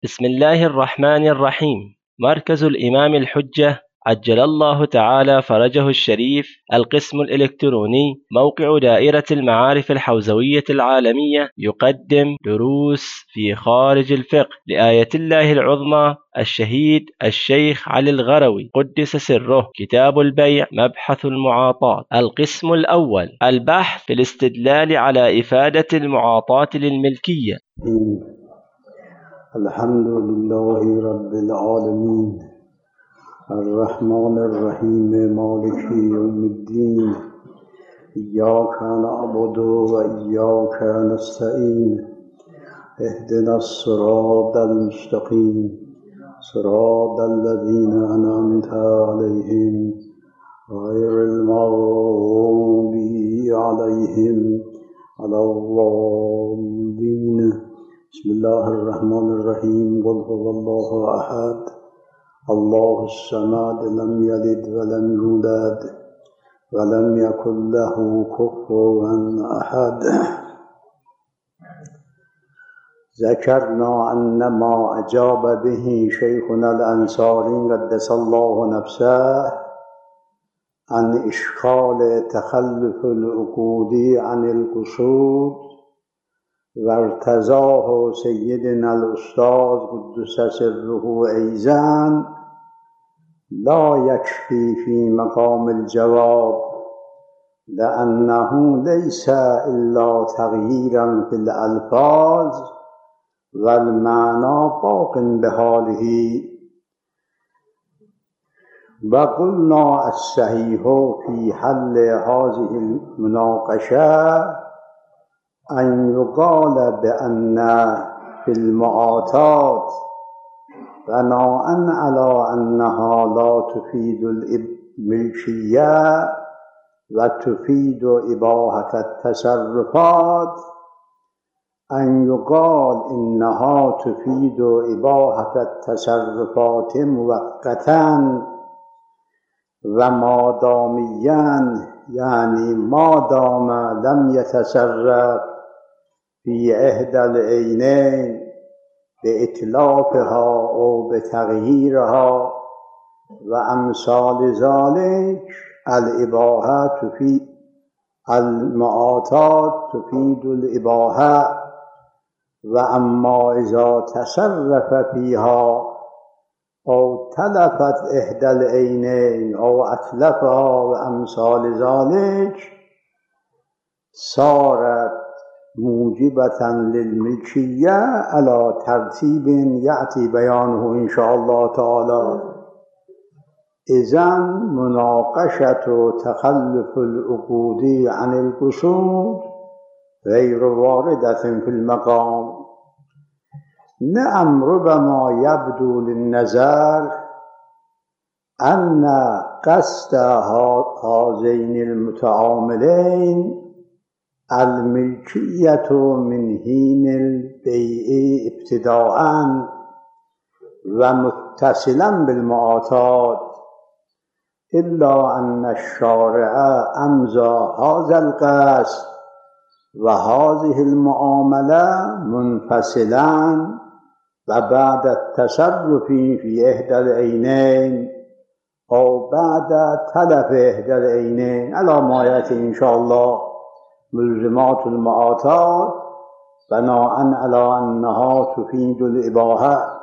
بسم الله الرحمن الرحيم. مركز الإمام الحجة عجل الله تعالى فرجه الشريف، القسم الإلكتروني، موقع دائرة المعارف الحوزوية العالمية، يقدم دروس في خارج الفقه لآية الله العظمى الشهيد الشيخ علي الغروي قدس سره. كتاب البيع، مبحث المعاطاة. القسم الأول، البحث في الاستدلال على إفادة المعاطاة للملكية. الحمد لله رب العالمين الرحمن الرحيم مالك يوم الدين إياك نعبد وإياك نستعين اهدنا الصراط المستقيم صراط الذين أنعمت عليهم غير المغضوب عليهم ولا الضالين. بسم الله الرحمن الرحيم. قل هو الله أحد الله الصمد لم يلد ولم يولد ولم يكن له كفوا أحد. ذكرنا أن ما أجاب به شيخنا الأنصاري قدس الله نفسه عن إشكال تخلف العقود عن القصود وارتضاه سيدنا الأستاذ قدس سره أيضا لا يكفي في مقام الجواب، لأنه ليس إلا تغييرا في الألفاظ والمعنى باق بحاله. وقلنا الصحيح في حل هذه المناقشة أن يقال بأن في المعاطاة بناء على أنها لا تفيد الملكية وتفيد إباحة التصرفات أن يقال إنها تفيد إباحة التصرفات مؤقتا وما داميا، يعني ما دام لم يتصرف في إحدى العينين بإتلافها أو بتغييرها وأمثال ذلك، الإباحة تفيد المعاطاة تفيد الإباحة. وأما إذا تصرف فيها أو تلفت إحدى العينين أو أتلفها وأمثال ذلك صارت موجبة للملكية على ترتيب يأتي بيانه إن شاء الله تعالى. إذن مناقشة تخلف العقود عن القصود غير واردة في المقام. نعم، ربما يبدو للنظر أن قصد هذين المتعاملين الملكية من حين البيع ابتداءً ومتصلاً بالمعاطاة، إلا أن الشارع أمضى هذا القصد وهذه المعاملة منفصلاً وبعد التصرف في إحدى العينين أو بعد تلف إحدى العينين على ما يأتي إن شاء الله ملزمات المعاطاة بناء على أنها تفيد الإباحة.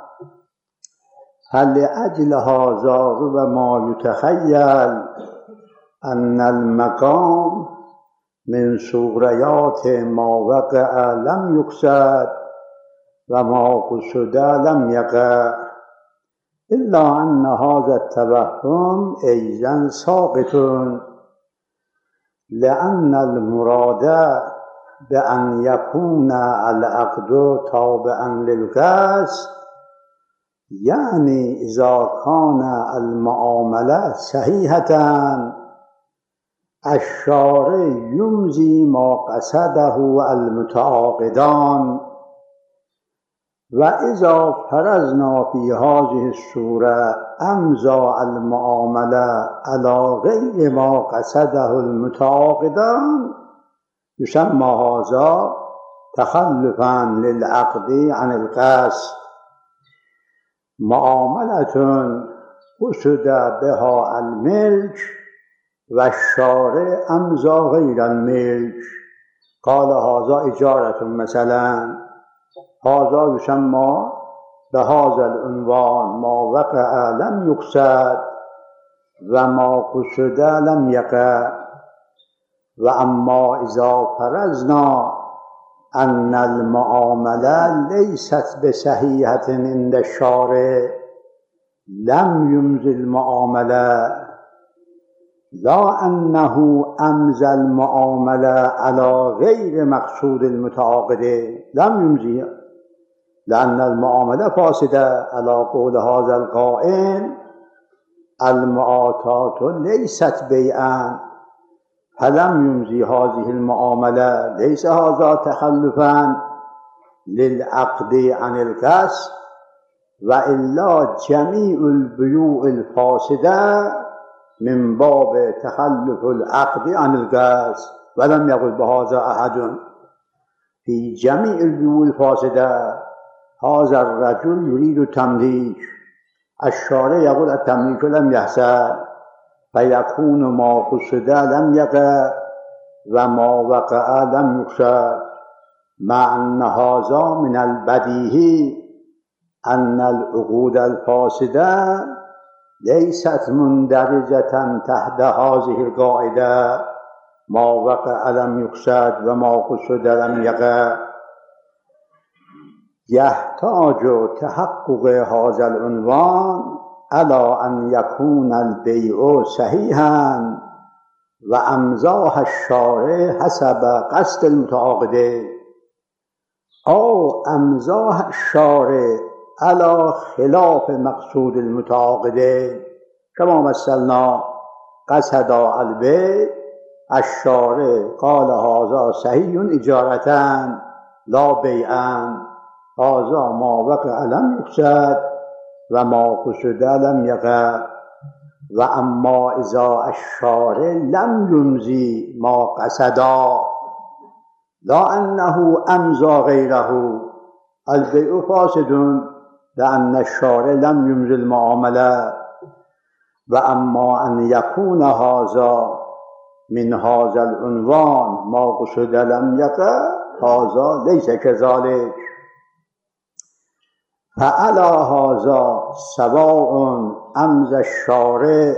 فلأجل هذا ربما يتخيل أن المقام من صوريات ما وقع لم يقصد وما قصد لم يقع، إلا أن هذا التوهم أيضا ساقط، لأن المراد بأن يكون العقد تابعا للقصد، يعني إذا كان المعاملة صحيحة الشارع يمضي ما قصده المتعاقدان. وإذا فرضنا في هذه الصورة أمضى المعاملة على غير ما قصده المتعاقدان يسمى هذا تخلفا للعقد عن القصد. معاملة قصد بها الملك والشارع أمضى غير الملك. قال هذا إجارة مثلا، هذا يسمى بهذا العنوان ما وقع لم يقصد وما قصد لم يقع. وأما إذا فرضنا أن المعاملة ليست بصحيحة عند الشارع لم يمضي المعاملة، لا أنه أمضى المعاملة على غير مقصود المتعاقدين، لم يمضي لأن المعاملة فاسدة على قول هذا القائل المعاطات ليست بيعا، فلم يمضي هذه المعاملة. ليس هذا تخلفا للعقد عن الكسب، وإلا جميع البيوع الفاسدة من باب تخلف العقد عن الكسب. ولم يقل بهذا أحد. في جميع البيوع الفاسدة هذا الرجل يريد تمليك، الشارع يقول التمليك لم يحصل، فيكون ما قصد لم يقع وما وقع لم يقصد، مع أن هذا من البديهي أن العقود الفاسدة ليست مندرجة تحت هذه القاعدة ما وقع لم يقصد وما قصد لم يقع. يحتاج تحقق هذا العنوان على أن يكون البيع صحيحا وأمضاه الشارع حسب قصد المتعاقدين، أو أمضاه الشارع على خلاف مقصود المتعاقدين، كما مثلنا قصد البيع الشارع قال هذا صحيح إجارة لا بيعا، هذا ما وقع لم يقصد وما قصد لم يقع. وأما إذا الشارع لم يمضي ما قصد لا أنه أمضى غيره، البيع فاسد لأن الشارع لم يمضي المعاملة. وأما أن يكون هذا من هذا العنوان ما قصد لم يقع، هذا ليس كذلك. فعلى هذا سواء أمضى الشارع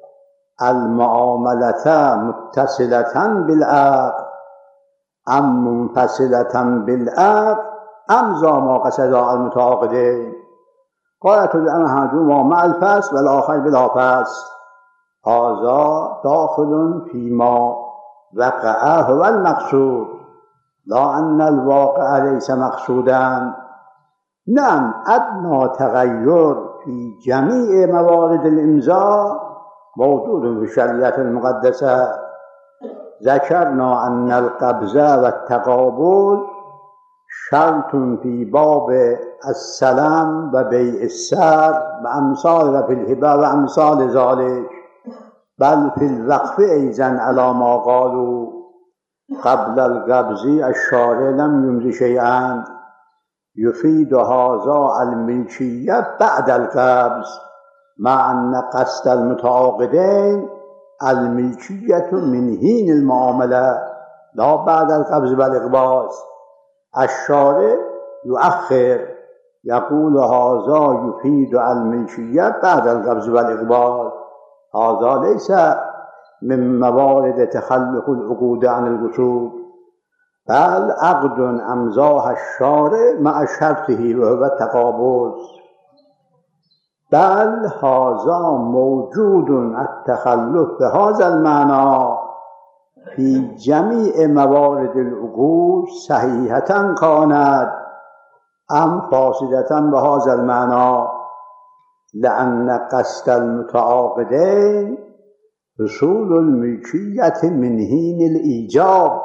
المعاملة متصلة بالعقد أم منفصلة بالعقد أمضى ما قصد المتعاقدين. قالت الأحدهما مع الفصل والآخر بلا فصل، هذا داخل فيما وقع هو المقصود، لا أن الواقع ليس مقصودا. نعم، أدنى تغير في جميع موارد الإمضاء موجود في الشريعة المقدسة. ذكرنا أن القبض والتقابض شرط في باب السلام وبيع السر وأمثال وفي الهبة وأمثال ذلك، بل في الوقف أيضا على ما قالوا قبل القبض الشارع لم يمضي شيئا، يفيد هذا الملكية بعد القبض، مع أن قصد المتعاقدين الملكية من حين المعاملة لا بعد القبض والإقباض. الشارع يؤخر يقول هذا يفيد الملكية بعد القبض والإقباض، هذا ليس من موارد تخلف العقود عن القصود، بل عقد أمضاه الشارع مع شرطه وهو التقابض. بل هذا موجود التخلف بهذا المعنى في جميع موارد العقود صحيحة كانت أم فاسدة بهذا المعنى، لأن قصد المتعاقدين حصول الملكية من حين الإيجاب.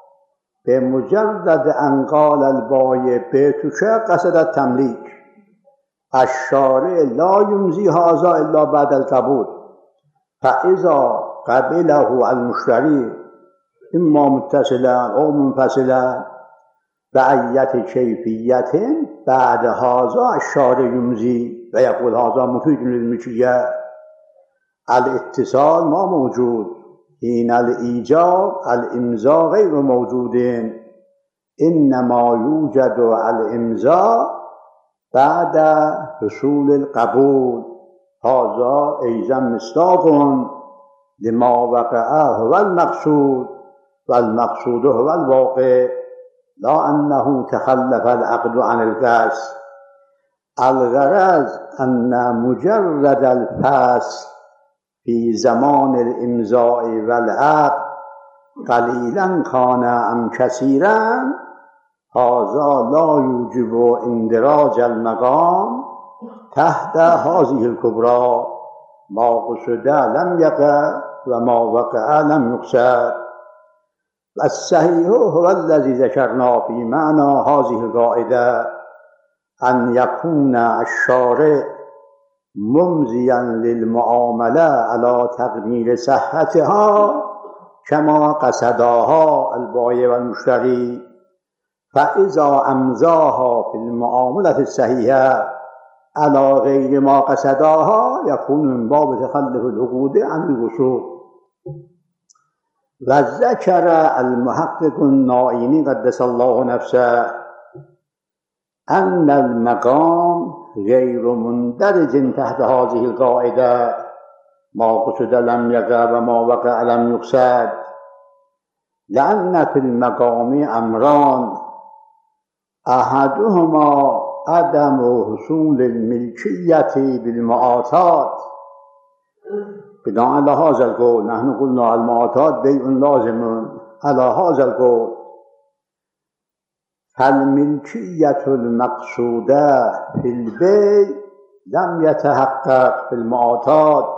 بمجرد أن قال البائع بيتك قصد التمليك، الشارع لا يمضي هذا إلا بعد القبول، فإذا قبله المشتري إما متصلا أو منفصلا بأية كيفية بعد هذا الشارع يمزي ويقول هذا مفيد للملكية. الاتصال ما موجود، حين الإيجاب الإمضاء غير موجود، إنما يوجد الإمضاء بعد حصول القبول. هذا أيضا مصداق لما وقع هو المقصود، والمقصود هو الواقع، لا أنه تخلف العقد عن القصد. الغرض أن مجرد الفصل في زمان الإمضاء والعقد قليلا كان أم كثيرا هذا لا يوجب اندراج المقام تحت هذه الكبرى. ما قصد لم يقع وما وقع لم يقصد. والصحيح هو الذي ذكرنا في معنى هذه القاعدة، أن يكون الشارع ممضيا للمعاملة على تقدير صحتها كما قصدها البائع والمشتري، فإذا أمضاها في المعاملة الصحيحة على غير ما قصدها يكون من باب تخلف العقود عن الوصول. وذكر المحقق النائینی قدس الله نفسه أن المقام غير مندرج تحت هذه القاعدة، ما قصد لم يقع وما وقع لم يقصد، لأن في المقام أمران، أحدهما عدم حصول الملكية بالمعاطات. بناء على هذا القول نحن قلنا المعاطات بيع لازم، على هذا القول فالملكية المقصودة في البيع لم يتحقق في المعاطات.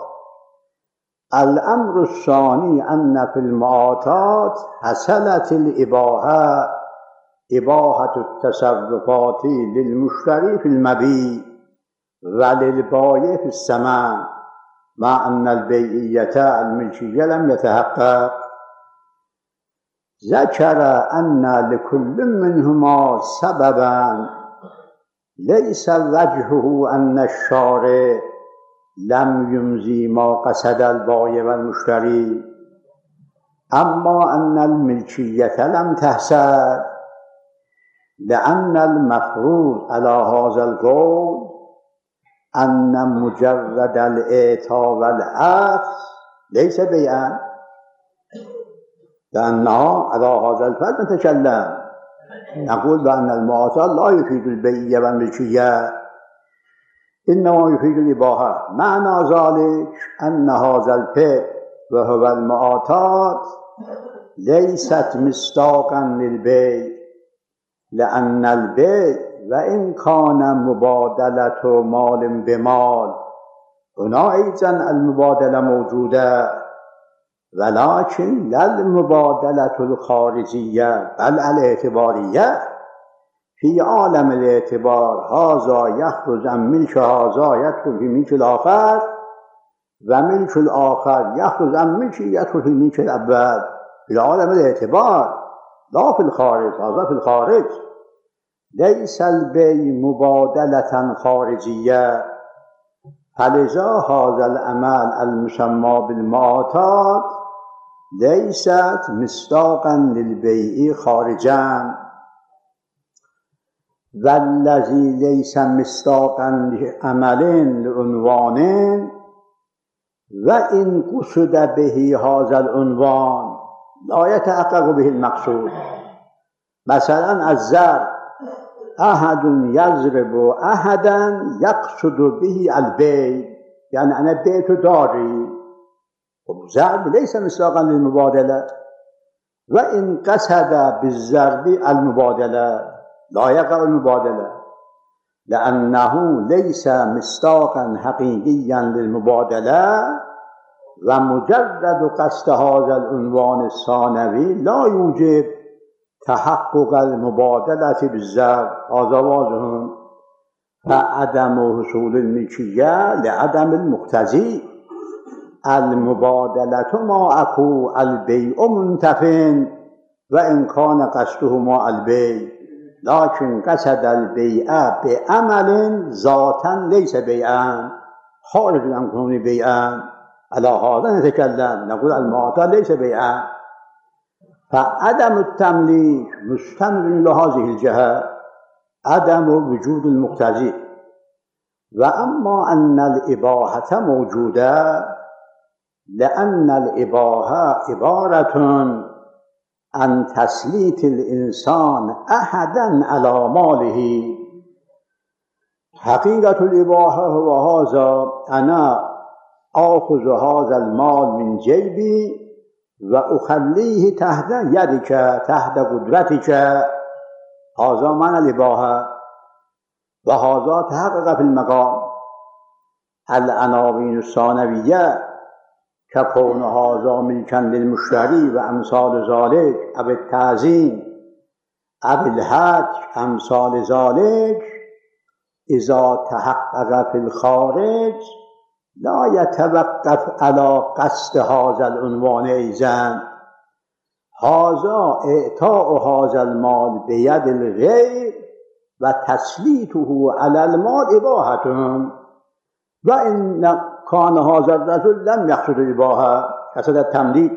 الأمر الثاني أن في المعاطات حصلت الإباحة، إباحة التصرفات للمشتري في المبيع وللبائع في الثمن، مع أن البيعية الملكية لم يتحقق. ذكر أن لكل منهما سببا ليس وجهه أن الشارع لم يمضي ما قصد البائع والمشتري، أما أن الملكية لم تحصل، لأن المفروض على هذا القول أن مجرد الإعطاء والأخذ ليس بيعا، لأنه على هذا الفرض نتكلم، نقول بأن المعاطاة لا يفيد البيع والملكية، إنما يفيد الإباحة. معنى ذلك أن هذا الفعل وهو المعاطاة ليست مصداقا للبيع، لأن البيع وإن كان مبادلة مال بمال، هنا أيضا المبادلة موجودة، ولكن لا المبادلة الخارجية بل الاعتبارية. في عالم الاعتبار هذا يخرج عن ملك هذا يدخل في ملك الآخر، وملك الآخر يخرج عن ملك يدخل في ملك الأول. في عالم الاعتبار لا في الخارج، هذا في الخارج. ليس البيع مبادلة خارجية، فلذا هذا العمل المسمى بالمعاطاة ليست مصداقا للبيع خارجا. والذي ليس مصداقا لعمل لعنوان وإن قصد به هذا العنوان لا يتحقق به المقصود. مثلا الضرب، أحد يضرب أحدا يقصد به البيع، يعني أنا بعت داري، والضرب ليس مصداقا للمبادلة. وإن قصد بالضرب المبادلة لا يقع المبادلة، لأنه ليس مصداقا حقيقيا للمبادلة، ومجرد قصد هذا العنوان الثانوي لا يوجب تحقق المبادلة بالضرب. هذا واضح. فعدم حصول الملكية لعدم المقتضي. المبادلة معه البيع منتف وإن كان قصدهما البيع، لكن قصد البيع بعمل ذاتا ليس بيعا خارج عن كونه بيعا، على هذا نتكلم، نقول المعطى ليس بيعا. فعدم التمليك مستند لهذه الجهة، عدم وجود المقتضي. وأما أن الإباحة موجودة، لأن الإباحة عبارة عن تسليط الإنسان أحدا على ماله. حقيقة الإباحة هو هذا: أنا آخذ هذا المال من جيبي وأخليه تحت يدك، تحت قدرتك. هذا معنى الإباحة، وهذا تحقق في المقام. العناوين الثانوية ككون هذا ملكا للمشتري وأمثال ذلك، أو التعظيم أو الهتك أمثال ذلك، إذا تحقق في الخارج لا يتوقف على قصد هذا العنوان أيضا. هذا إعطاء هذا المال بيد الغير وتسليطه على المال إباحة. وإن كان هذا الرجل لم يقصد الإباحة، قصد التمليك،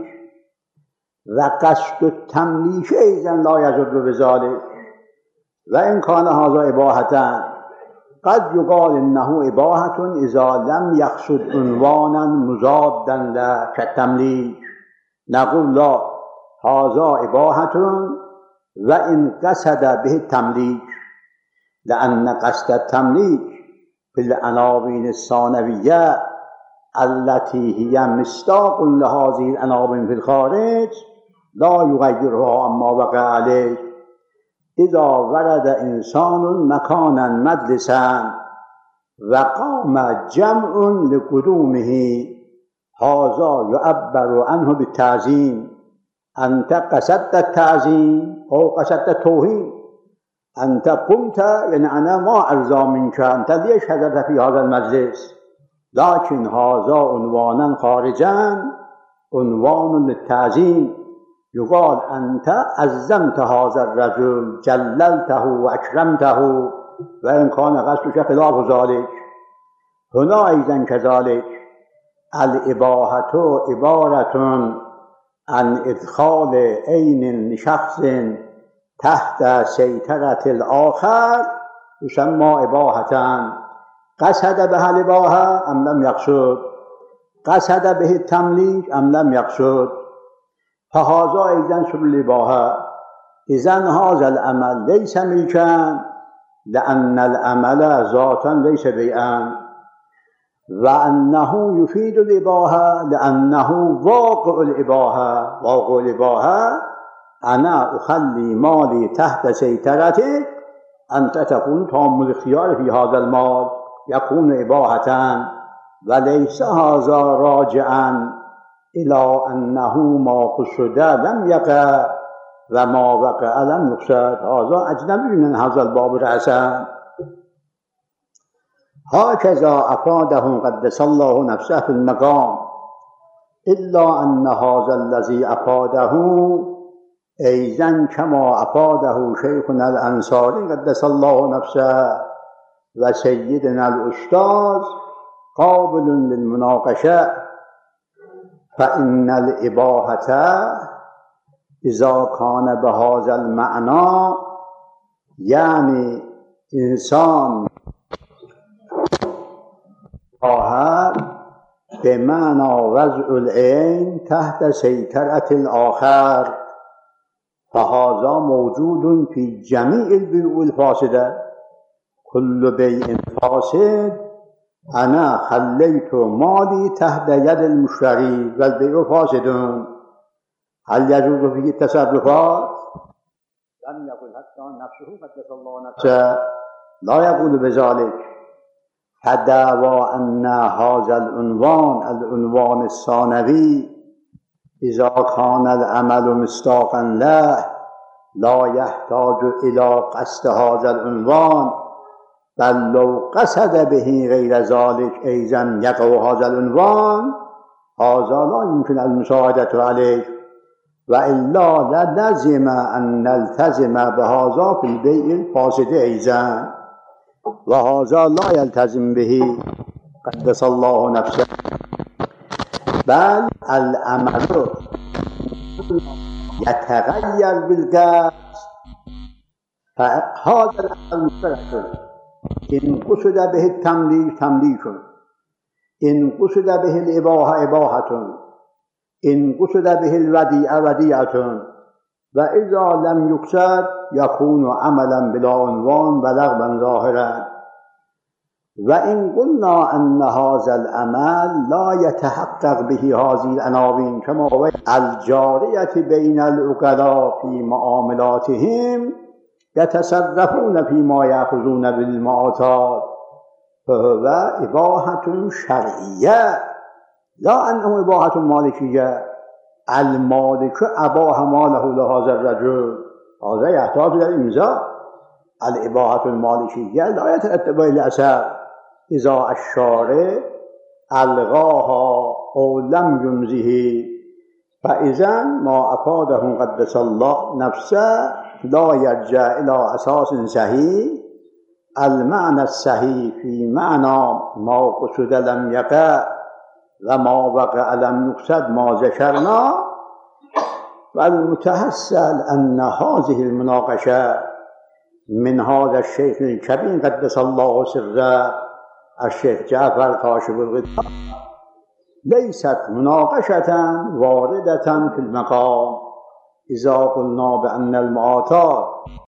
وقصد التمليك أيضا لا يضر بذلك. وإن كان هذا إباحة، قد يقال إنه إباحة إذا لم يقصد عنوانا مضادا له كالتمليك، نقول لا، هذا إباحة وإن قصد به التمليك، لأن قصد التمليك في العناوين الثانوية التي هي مصداق لهذه العناوين في الخارج لا يغيرها عما وقع عليه. إذا ورد إنسان مكانا مجلسا وقام جمع لقدومه، هذا يعبر عنه بالتعظيم. أنت قصدت التعظيم أو قصدت التوهين. أنت قمت، يعني أنا ما أرضى منك، أنت ليش حضرت في هذا المجلس؟ لكن هذا عنوانا خارجا، عنوان للتعظيم. يقال أنت عظمت هذا الرجل، جللته وأكرمته، وإن كان قصدك خلاف ذلك. هنا أيضا كذلك الإباحة عبارة عن إدخال عين لشخص تحت سيطرة الآخر، يسمى إباحة. قصد بها الإباحة أم لم يقصد؟ قصد به التمليك أم لم يقصد؟ فهذا أيضا سبل الإباحة. إذن هذا العمل ليس ملكا، لأن العمل ذاتا ليس بيعا، وأنه يفيد الإباحة لأنه واقع الإباحة. واقع الإباحة أنا أخلي مالي تحت سيطرتك، أنت تكون تام الاختيار في هذا المال، يكون إباحة، وليس هذا راجعا إلى أنه ما قصد لم يقع وما وقع لم يقصد. هذا أجنبي من هذا الباب رأسا. هكذا أفاده قدس الله نفسه في المقام، إلا أن هذا الذي أفاده أيضا كما أفاده شيخنا الأنصاري قدس الله نفسه وسيدنا الأستاذ قابل للمناقشة. فإن الإباحة إذا كان بهذا المعنى، يعني إنسان بمعنى وضع العين تحت سيطرة الآخر، فهذا موجود في جميع البيوع الفاسدة. كل بيع فاسد أنا خليت مالي تحت يد المشتري والبيع فاسد. هل يجوز فيه التصرفات؟ لم يقل حتى نفسه قدس الله نفسه، لا يقول بذلك. فدعوى أن هذا العنوان الثانوي إذا كان العمل مصداقا له لا يحتاج إلى قصد هذا العنوان، بل لو قصد به غير ذلك أيضا يقع هذا العنوان، هذا لا يمكن المساعدة عليه. وإلا للزم أن نلتزم بهذا في البيع الفاسد أيضا، وهذا لا يلتزم به قدس الله نفسه، بل العمل يتغير بالقصد، فهذا العمل مشترك، إن قصد به التمليك تمليك، إن قصد به الإباحة إباحة، إن قصد به الوديعة وديعة، وإذا لم يقصد يكون عملا بلا عنوان ولغوا ظاهرا. وإن قلنا أن هذا العمل لا يتحقق به هذه العناوين كما هو الجارية بين العقلاء في معاملاتهم يتصرفون فيما يأخذون بالمعاطات، فهو إباحة شرعية لا أنه إباحة مالكية. المالك أباح ماله لهذا الرجل، هذا يحتاج إلى الإمضاء. الإباحة المالكية لا يترتب عليها أثر إذا الشارع ألغاها أو لم يمضه، فإذا ما أفاده قدس الله نفسه لا يرجع إلى أساس صحيح. المعنى الصحيح في معنى ما قصد لم يقع وما وقع لم يقصد ما ذكرنا. والمتحصل أن هذه المناقشة من هذا الشيخ الكبير قدس الله سره الشيخ جعفر كاشف الغطاء ليست مناقشة واردة في المقام إذا قلنا بأن المعاطات